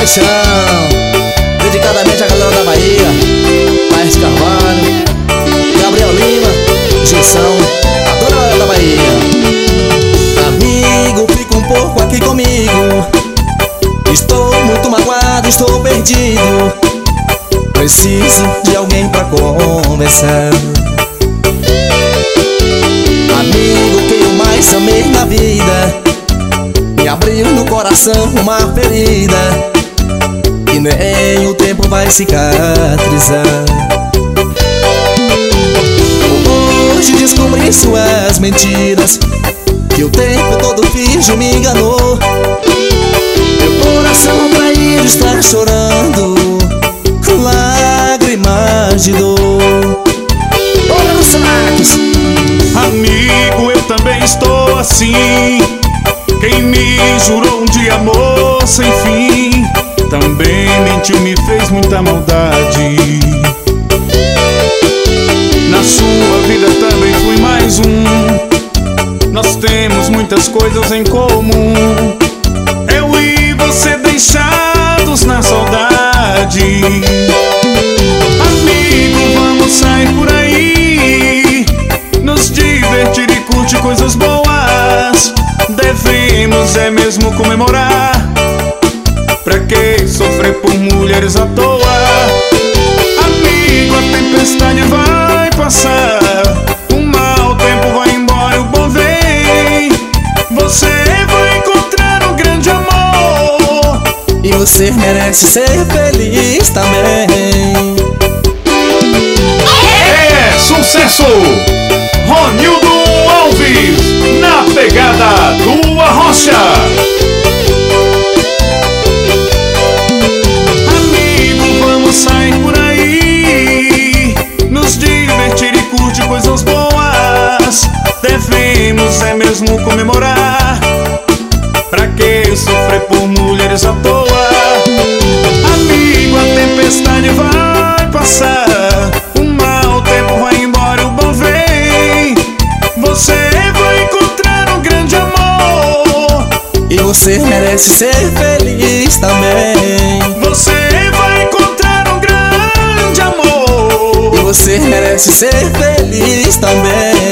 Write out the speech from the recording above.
paixão, dedicadamente à galera da Bahia, Laís Carvalho, Gabriel Lima, Gilson, a toda a galera da Bahia. Amigo, fica um pouco aqui comigo. Estou muito magoado, estou perdido. Preciso de alguém pra conversar. Amigo, quem eu mais amei na vida me abriu no coração uma ferida que nem o tempo vai cicatrizar. Hoje descobri suas mentiras, que o tempo todo finge me enganou. Meu coração traído está chorando lágrimas de dor. Bora nos sacos. Amigo, eu também estou assim. Quem me jurou um dia amor sem fim também mentiu, me fez muita maldade. Na sua vida também fui mais um. Nós temos muitas coisas em comum. Eu e você deixados na saudade. Amigo, vamos sair por aí, nos divertir e curtir coisas boas. Devemos é mesmo comemorar. Pra que sofrer por mulheres à toa? Amigo, a tempestade vai passar, o mau tempo vai embora e o bom vem. Você vai encontrar um grande amor e você merece ser feliz também. É sucesso! Ronildo Alves, na pegada do Arrocha. Amigo, vamos sair por aí, nos divertir e curtir coisas boas. Devemos é mesmo comemorar. Pra que sofrer por mulheres à toa? Amigo, a tempestade vai passar, o mau tempo vai embora e o bom vem. Você vai encontrar um grande amor e você merece ser feliz também. Você vai encontrar um grande amor e você merece ser feliz também.